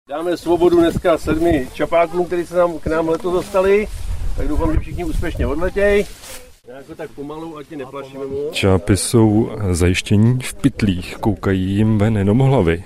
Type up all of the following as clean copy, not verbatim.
Dáme svobodu dneska 7 čapákům, kteří se k nám letos dostali, tak doufám, že všichni úspěšně odletěj. Jako tak pomalu, ať je neplašíme moc. Čápy jsou zajištění v pytlích, koukají jim ven jenom hlavy.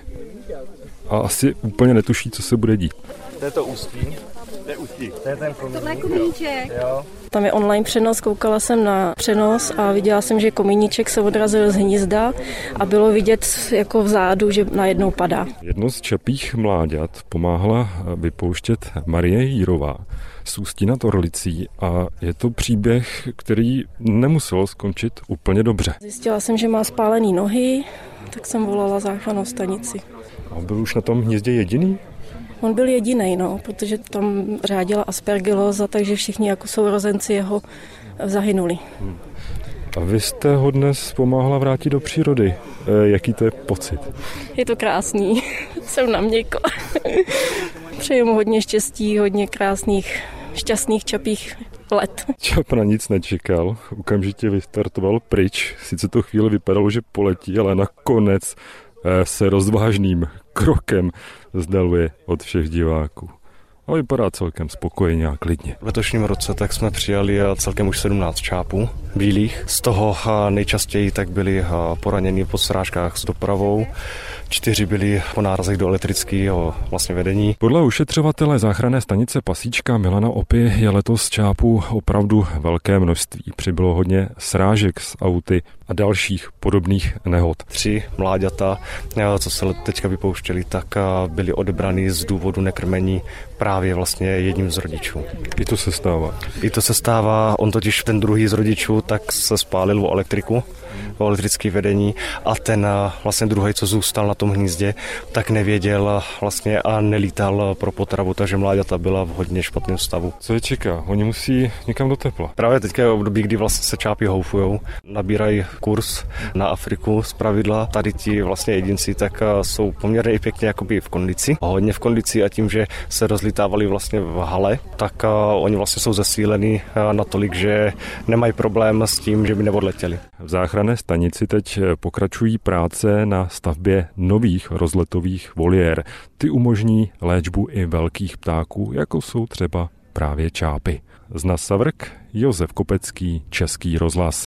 A asi úplně netuší, co se bude dít. To je to ústí. To je ústí. To je ten komíník. Tohle je komíníček. Jo. Tam je online přenos, koukala jsem na přenos a viděla jsem, že komíníček se odrazil z hnízda a bylo vidět jako vzadu, že najednou padá. Jedno z čapích mláďat pomáhala vypouštět Marie Jírová z Ústí nad Orlicí a je to příběh, který nemusel skončit úplně dobře. Zjistila jsem, že má spálený nohy, tak jsem volala záchrannou stanici. A byl už na tom hnízdě jediný? On byl jedinej, protože tam řádila aspergilóza, takže všichni jako sourozenci jeho zahynuli. A vy jste ho dnes pomáhala vrátit do přírody. Jaký to je pocit? Je to krásný. Jsem na měko. Přeju mu hodně štěstí, hodně krásných, šťastných čapích let. Čap na nic nečekal, okamžitě vystartoval pryč. Sice to chvíli vypadalo, že poletí, ale nakonec se rozvážným krokem vzdaluje od všech diváků. A vypadá celkem spokojeně a klidně. V letošním roce tak jsme přijali celkem už 17 čápů bílých. Z toho nejčastěji tak byli poraněni po srážkách s dopravou. 4 byli po nárazech do elektrického vedení. Podle ušetřovatele záchranné stanice Pasíčka Milana Opy je letos čápů opravdu velké množství. Přibylo hodně srážek s auty a dalších podobných nehod. 3 mláďata, co se teďka vypouštěli, tak byli odebrani z důvodu nekrmení právě jedním z rodičů. I to se stává. I to se stává, on totiž ten druhý z rodičů tak se spálil o elektriku, o elektrické vedení a ten druhý, co zůstal na tom hnízdě, tak nevěděl a nelítal pro potravu, takže mláďata byla v hodně špatném stavu. Co je čeká? Oni musí někam do tepla. Právě teďka je období, kdy se čápy houfujou, nabírají kurz na Afriku zpravidla. Tady ti jedinci tak jsou poměrně i pěkně jakoby v kondici. Hodně v kondici a tím, že se rozlítávali v hale, tak oni jsou zesíleni natolik, že nemají problém s tím, že by neodletěli. V záchranné stanici teď pokračují práce na stavbě nových rozletových voliér. Ty umožní léčbu i velkých ptáků, jako jsou třeba právě čápy. Z Nasavrk Josef Kopecký, Český rozhlas.